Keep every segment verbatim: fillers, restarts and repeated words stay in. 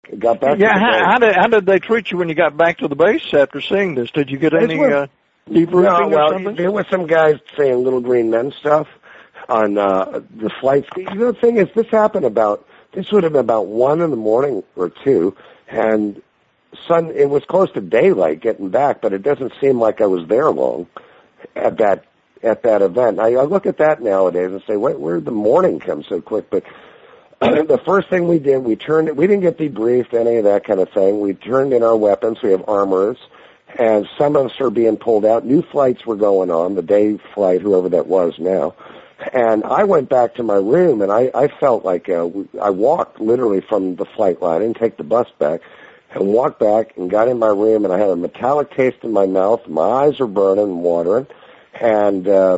Got back yeah, to the how, base. how did how did they treat you when you got back to the base after seeing this? Did you get any uh, debriefing no, well, or something? There were some guys saying little green men stuff on uh, the flights. You know, the thing is, this happened about, this would have been about one in the morning or two, and sun, it was close to daylight getting back, but it doesn't seem like I was there long at that at that event. I, I look at that nowadays and say, wait, where did the morning come so quick? But the first thing we did, we turned, we didn't get debriefed, any of that kind of thing. We turned in our weapons. We have armors, and some of us are being pulled out. New flights were going on, the day flight, whoever that was now. And I went back to my room, and I, I felt like uh, I walked literally from the flight line. I didn't take the bus back, and walked back and got in my room, and I had a metallic taste in my mouth. My eyes were burning and watering, and uh,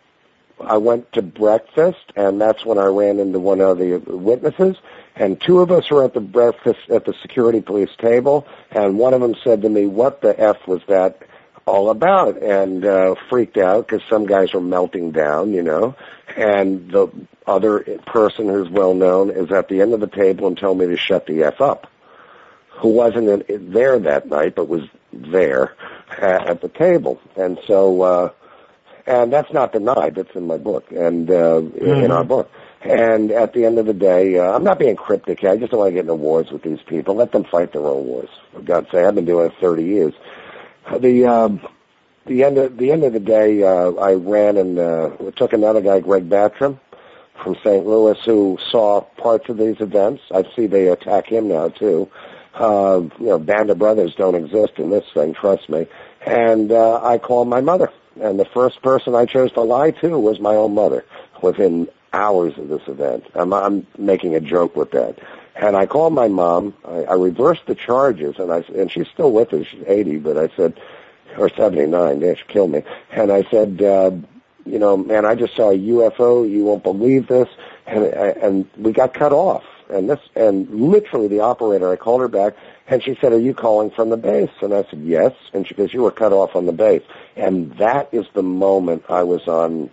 I went to breakfast, and that's when I ran into one of the witnesses, and two of us were at the breakfast at the security police table, and one of them said to me, "What the F was that all about?" and uh, freaked out because some guys were melting down, you know, and the other person who's well known is at the end of the table and told me to shut the F up, who wasn't in, there that night but was there at, at the table. And so, uh, and that's not denied, that's in my book, and uh, mm-hmm. in our book. And at the end of the day, uh, I'm not being cryptic here. I just don't want to get into wars with these people. Let them fight their own wars. For God's sake, I've been doing it thirty years. The um, the end of the end of the day, uh, I ran and uh, took another guy, Greg Battram, from Saint Louis, who saw parts of these events. I see they attack him now too. Uh, you know, Band of Brothers don't exist in this thing, trust me. And uh, I called my mother, and the first person I chose to lie to was my own mother. Within hours of this event, I'm, I'm making a joke with that. And I called my mom. I, I reversed the charges, and I and she's still with us. She's eighty, but I said, or seventy-nine. They should kill me. And I said, uh, you know, man, I just saw a U F O. You won't believe this. And and we got cut off. And this, and literally the operator, I called her back, and she said, "Are you calling from the base?" And I said, "Yes." And she goes, "You were cut off on the base." And that is the moment I was on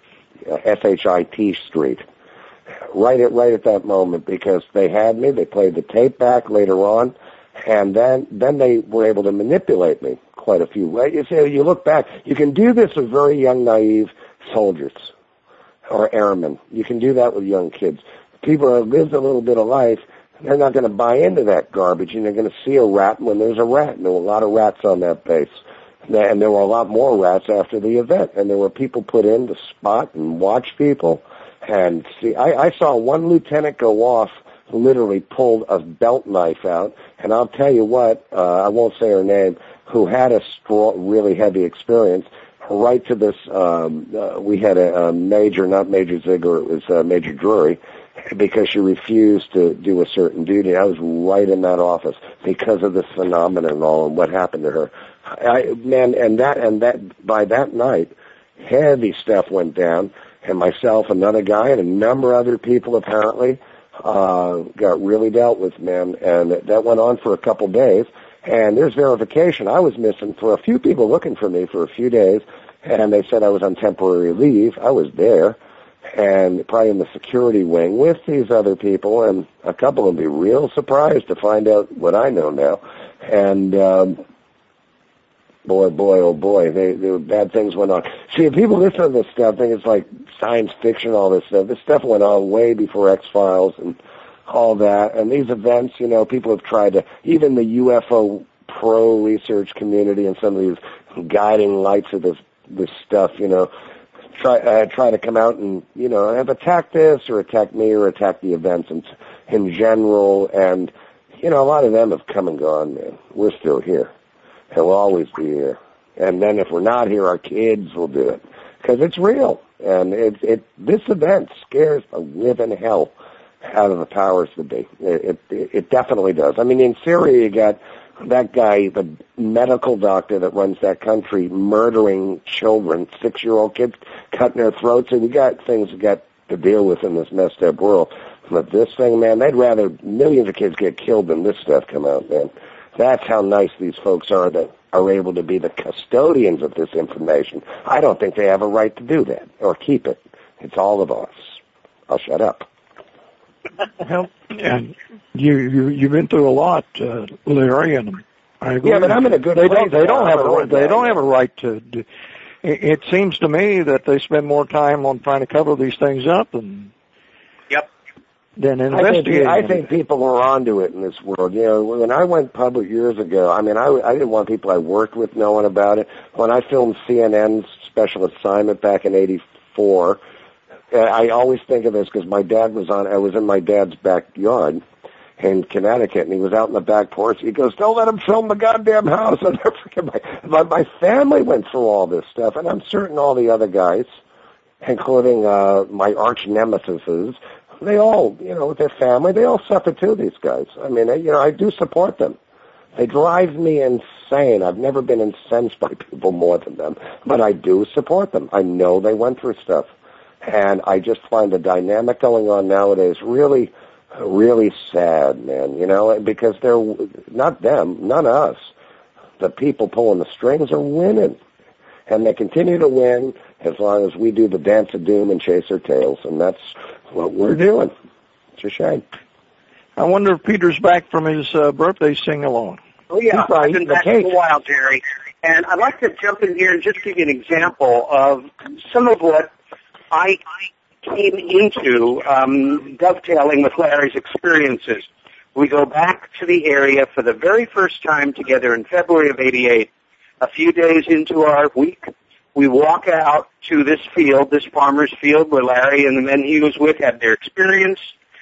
S H I T Street. Right at right at that moment, because they had me. They played the tape back later on, and then then they were able to manipulate me quite a few ways. You see, you look back, you can do this with very young, naive soldiers or airmen. You can do that with young kids. People who have lived a little bit of life, they're not going to buy into that garbage, and they're going to see a rat when there's a rat. And there were a lot of rats on that base, and there were a lot more rats after the event. And there were people put in to spot and watch people. And see, I, I saw one lieutenant go off, literally pulled a belt knife out, and I'll tell you what, uh, I won't say her name, who had a strong, really heavy experience, right to this, um, uh, we had a, a major, not Major Ziegler, it was uh, Major Drury, because she refused to do a certain duty. I was right in that office because of this phenomenon and all and what happened to her. I, man, and that, and that, by that night, heavy stuff went down. And myself, another guy, and a number of other people apparently uh, got really dealt with, man. And that went on for a couple days. And there's verification. I was missing for a few people looking for me for a few days, and they said I was on temporary leave. I was there, and probably in the security wing with these other people, and a couple will be real surprised to find out what I know now. And um, boy, boy, oh boy, they, they, bad things went on. See, if people listen to this stuff, think it's like science fiction, all this stuff. This stuff went on way before X-Files and all that. And these events, you know, people have tried to, even the U F O pro research community and some of these guiding lights of this this stuff, you know, try uh, try to come out and, you know, have attacked this or attack me or attack the events in, in general. And, you know, a lot of them have come and gone, man. We're still here. And we'll always be here. And then if we're not here, our kids will do it. Because it's real. And it, it, this event scares the living hell out of the powers that be. It, it, it definitely does. I mean, in Syria, you got that guy, the medical doctor that runs that country, murdering children, six-year-old kids, cutting their throats. And we got things we got to deal with in this messed up world. But this thing, man, they'd rather millions of kids get killed than this stuff come out, man. That's how nice these folks are that are able to be the custodians of this information. I don't think they have a right to do that or keep it. It's all of us. I'll shut up. Well, and you, you, you've been through a lot, uh, Larry, and I agree. Yeah, but I'm in a good they place. Don't, they don't have a, they man. don't have a right to do. It, it seems to me that they spend more time on trying to cover these things up and. Yep. Than I think, investigating. I think people are onto it in this world. You know, when I went public years ago, I mean, I, I didn't want people I worked with knowing about it. When I filmed C N N's Special Assignment back in eighty-four, I always think of this because my dad was on, I was in my dad's backyard in Connecticut, and he was out in the back porch. He goes, don't let him film the goddamn house. I'll never forget my, my, my family went through all this stuff, and I'm certain all the other guys, including uh, my arch nemesis, they all, you know, with their family, they all suffer too, these guys. I mean, you know, I do support them. They drive me insane. I've never been incensed by people more than them, but I do support them. I know they went through stuff. And I just find the dynamic going on nowadays really, really sad, man, you know, because they're, not them, not us. The people pulling the strings are winning. And they continue to win as long as we do the dance of doom and chase our tails. And that's what we're doing. It's a shame. I wonder if Peter's back from his uh, birthday sing-along. Oh, yeah. I've been back for a while, Jerry. And I'd like to jump in here and just give you an example of some of what I came into um, dovetailing with Larry's experiences. We go back to the area for the very first time together in February of eighty-eight. A few days into our week, we walk out to this field, this farmer's field, where Larry and the men he was with had their experience.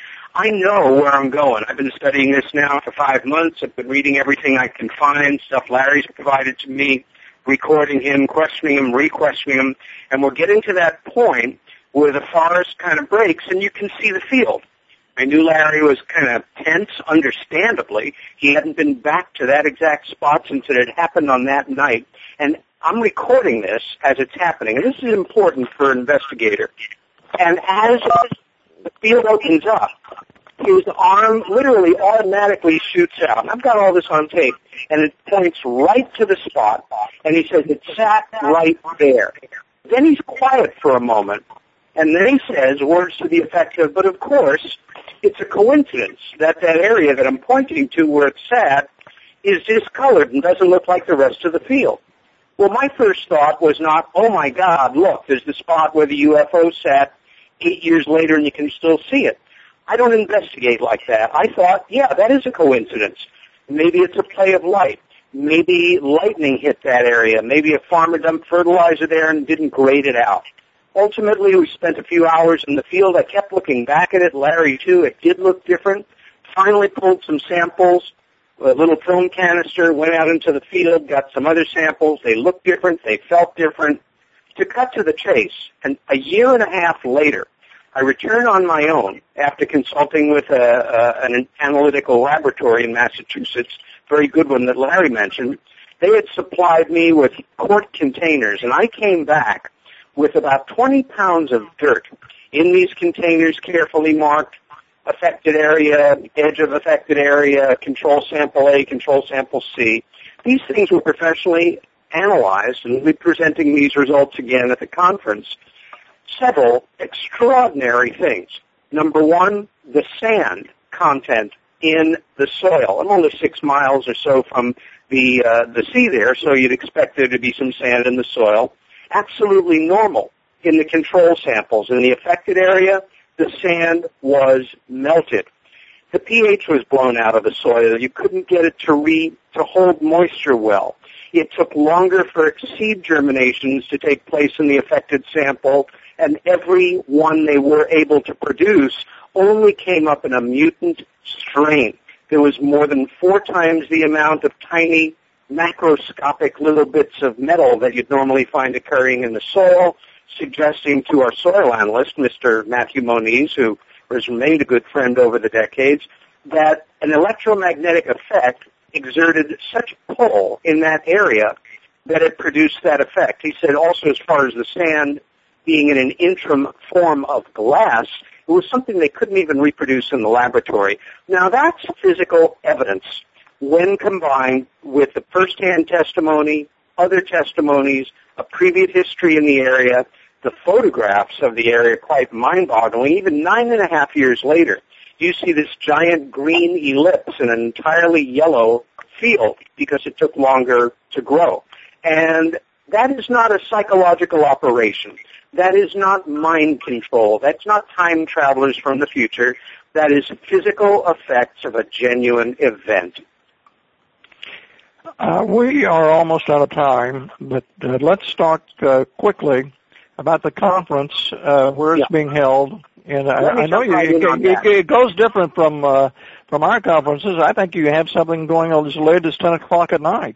I know where I'm going. I've been studying this now for five months. I've been reading everything I can find, stuff Larry's provided to me, recording him, questioning him, re-questioning him, and we're getting to that point where the forest kind of breaks and you can see the field. I knew Larry was kind of tense, understandably. He hadn't been back to that exact spot since it had happened on that night. And I'm recording this as it's happening. And this is important for an investigator. And as the field opens up, his arm literally automatically shoots out. And I've got all this on tape. And it points right to the spot. And he says, it sat right there. Then he's quiet for a moment. And then he says words to the effect of, but of course, it's a coincidence that that area that I'm pointing to where it's sat is discolored and doesn't look like the rest of the field. Well, my first thought was not, oh my God, look, there's the spot where the U F O sat eight years later and you can still see it. I don't investigate like that. I thought, yeah, that is a coincidence. Maybe it's a play of light. Maybe lightning hit that area. Maybe a farmer dumped fertilizer there and didn't grade it out. Ultimately, we spent a few hours in the field. I kept looking back at it. Larry, too. It did look different. Finally pulled some samples, a little film canister, went out into the field, got some other samples. They looked different. They felt different. To cut to the chase, and a year and a half later, I returned on my own after consulting with a, a, an analytical laboratory in Massachusetts, very good one that Larry mentioned. They had supplied me with quart containers, and I came back with about twenty pounds of dirt in these containers, carefully marked, affected area, edge of affected area, control sample A, control sample C. These things were professionally analyzed, and we'll be presenting these results again at the conference. Several extraordinary things. Number one, the sand content in the soil. I'm only six miles or so from the uh, the sea there, so you'd expect there to be some sand in the soil. Absolutely normal in the control samples. In the affected area, the sand was melted. The pH was blown out of the soil. You couldn't get it to re to hold moisture well. It took longer for seed germinations to take place in the affected sample, and every one they were able to produce only came up in a mutant strain. There was more than four times the amount of tiny macroscopic little bits of metal that you'd normally find occurring in the soil, suggesting to our soil analyst, Mister Matthew Moniz, who has remained a good friend over the decades, that an electromagnetic effect exerted such pull in that area that it produced that effect. He said also, as far as the sand being in an interim form of glass, it was something they couldn't even reproduce in the laboratory. Now, that's physical evidence when combined with the first-hand testimony, other testimonies, a previous history in the area, the photographs of the area, quite mind-boggling. Even nine and a half years later, you see this giant green ellipse in an entirely yellow field because it took longer to grow. And that is not a psychological operation. That is not mind control. That's not time travelers from the future. That is physical effects of a genuine event. Uh, we are almost out of time, but uh, let's talk uh, quickly about the conference, uh, where it's yeah. being held. And I, I know you, it, it, it goes different from uh, from our conferences. I think you have something going on as late as ten o'clock at night.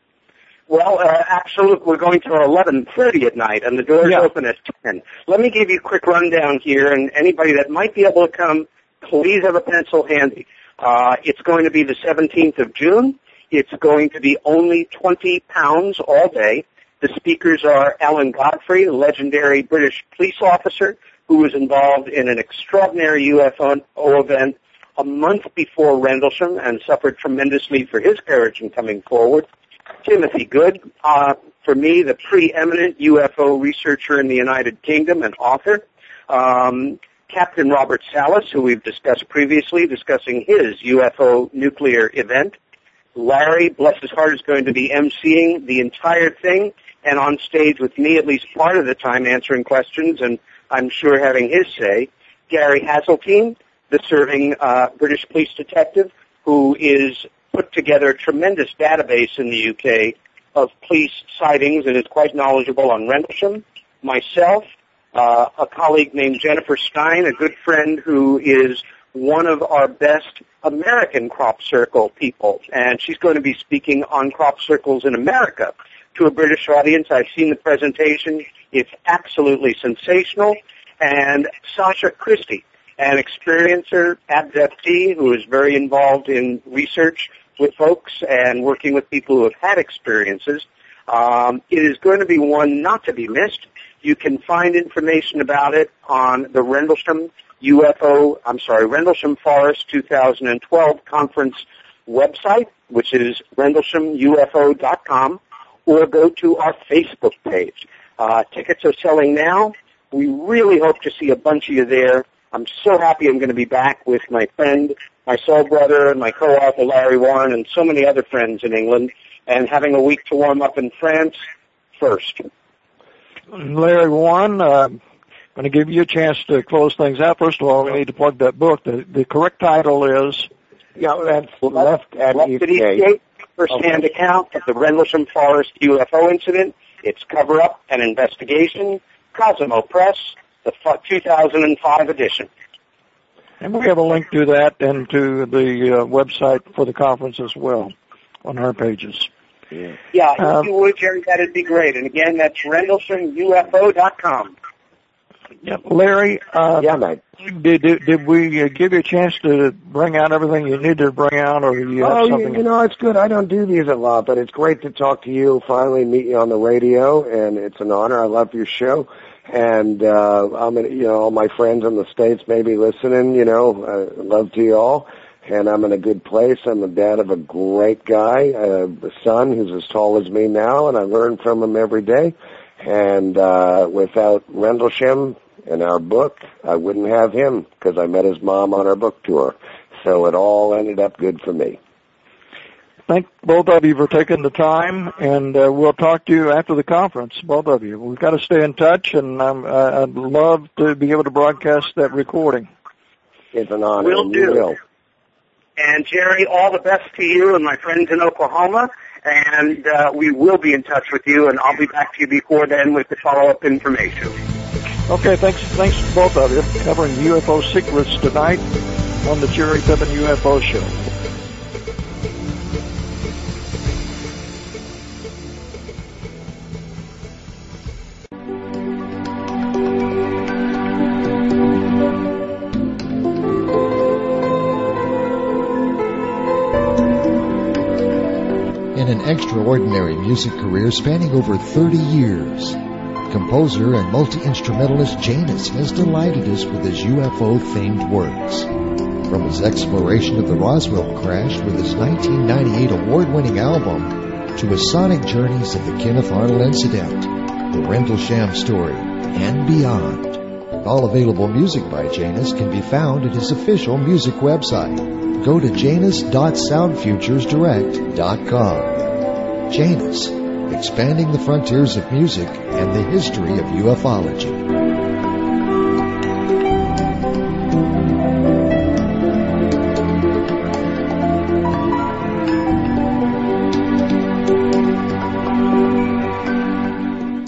Well, uh, absolutely. We're going to eleven thirty at night, and the doors yeah. open at ten. Let me give you a quick rundown here, and anybody that might be able to come, please have a pencil handy. Uh, it's going to be the seventeenth of June. It's going to be only twenty pounds all day. The speakers are Alan Godfrey, the legendary British police officer who was involved in an extraordinary U F O event a month before Rendlesham and suffered tremendously for his courage in coming forward. Timothy Good, uh, for me, the preeminent U F O researcher in the United Kingdom and author. Um, Captain Robert Salas, who we've discussed previously, discussing his U F O nuclear event. Larry, bless his heart, is going to be emceeing the entire thing and on stage with me at least part of the time answering questions and I'm sure having his say. Gary Hazeltine, the serving uh, British police detective who is put together a tremendous database in the U K of police sightings and is quite knowledgeable on Rendlesham. Myself, uh, a colleague named Jennifer Stein, a good friend who is one of our best American crop circle people, and she's going to be speaking on crop circles in America to a British audience. I've seen the presentation. It's absolutely sensational. And Sasha Christie, an experiencer, abductee, who is very involved in research with folks and working with people who have had experiences. Um, it is going to be one not to be missed. You can find information about it on the Rendlesham U F O, I'm sorry, Rendlesham Forest two thousand twelve conference website, which is rendlesham U F O dot com, or go to our Facebook page. Uh, tickets are selling now. We really hope to see a bunch of you there. I'm so happy I'm going to be back with my friend, my soul brother, and my co-author Larry Warren, and so many other friends in England, and having a week to warm up in France first. Larry Warren, uh, I'm going to give you a chance to close things out. First of all, we need to plug that book. The, the correct title is... Yeah, that's Left at Eastgate, first-hand okay. account of the Rendlesham Forest U F O incident. It's Cover-Up and Investigation, Cosmo Press, the two thousand five edition. And we have a link to that and to the uh, website for the conference as well on our pages. Yeah, yeah if um, you would, Jerry, that'd be great. And again, that's rendlesham U F O dot com. Yeah, Larry, uh, yeah, mate. Did, did did we uh, give you a chance to bring out everything you needed to bring out, or you have oh, something? You, you know, it's good. I don't do these a lot, but it's great to talk to you. Finally, meet you on the radio, and it's an honor. I love your show, and uh, I'm, you know, all my friends in the States may be listening. You know, uh, love to you all, and I'm in a good place. I'm the dad of a great guy, uh, a son who's as tall as me now, and I learn from him every day. And uh, without Rendlesham and our book, I wouldn't have him because I met his mom on our book tour. So it all ended up good for me. Thank both of you for taking the time, and uh, we'll talk to you after the conference, both of you. We've got to stay in touch, and um, uh, I'd love to be able to broadcast that recording. It's an honor. Will do. Will. And, Jerry, all the best to you and my friends in Oklahoma. And uh, we will be in touch with you, and I'll be back to you before then with the follow-up information. Okay, thanks thanks to both of you covering U F O secrets tonight on the Jerry Piven U F O Show. An extraordinary music career spanning over thirty years. Composer and multi-instrumentalist Janus has delighted us with his U F O-themed works. From his exploration of the Roswell crash with his nineteen ninety-eight award-winning album to his sonic journeys of the Kenneth Arnold incident, the Rendlesham story, and beyond. all available music by Janus can be found at his official music website. Go to janus dot sound futures direct dot com. Janus, expanding the frontiers of music and the history of ufology.